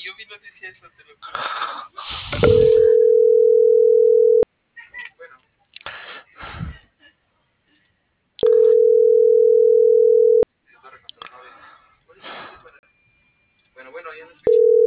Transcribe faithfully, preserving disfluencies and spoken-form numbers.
yo vi noticia eso, te lo juro. Bueno. Bueno, bueno, ya no escuché.